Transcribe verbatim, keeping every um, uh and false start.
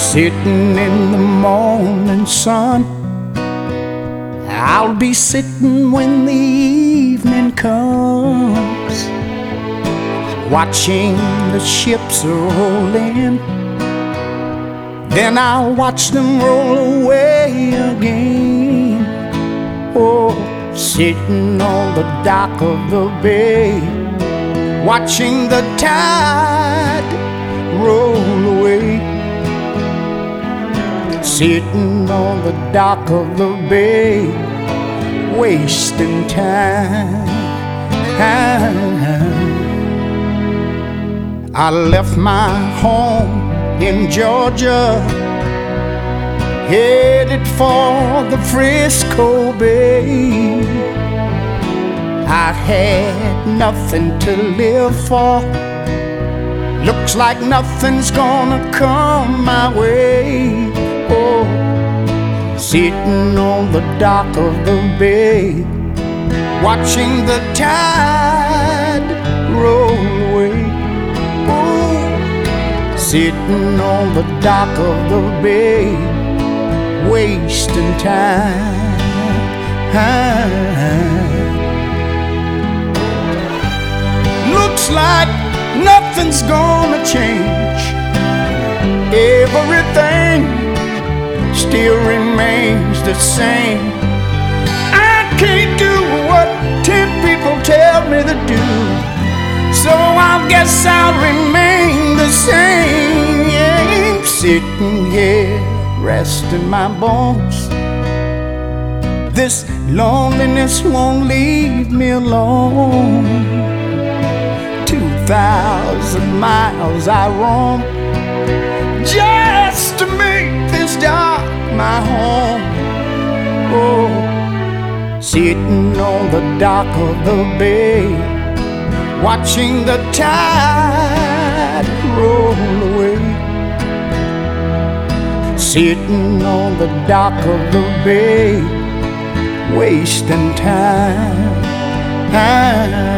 Sitting in the morning sun, I'll be sitting when the evening comes, watching the ships roll in. Then I'll watch them roll away again. Oh, sitting on the dock of the bay, watching the tide roll away. Sitting on the dock of the bay, wasting time. I left my home in Georgia, headed for the Frisco Bay. I had nothing to live for. Looks like nothing's gonna come my way. Oh, sitting on the dock of the bay, watching the tide roll away. Oh, sitting on the dock of the bay, wasting time. Looks like nothing's gonna change. Everything still remains the same. I can't do what ten people tell me to do, so I guess I'll remain the same. Yeah, sitting here resting my bones. This loneliness won't leave me alone. Two thousand miles I roam just to make this dock my home. Oh, sitting on the dock of the bay, watching the tide roll away. Sitting on the dock of the bay, wasting time.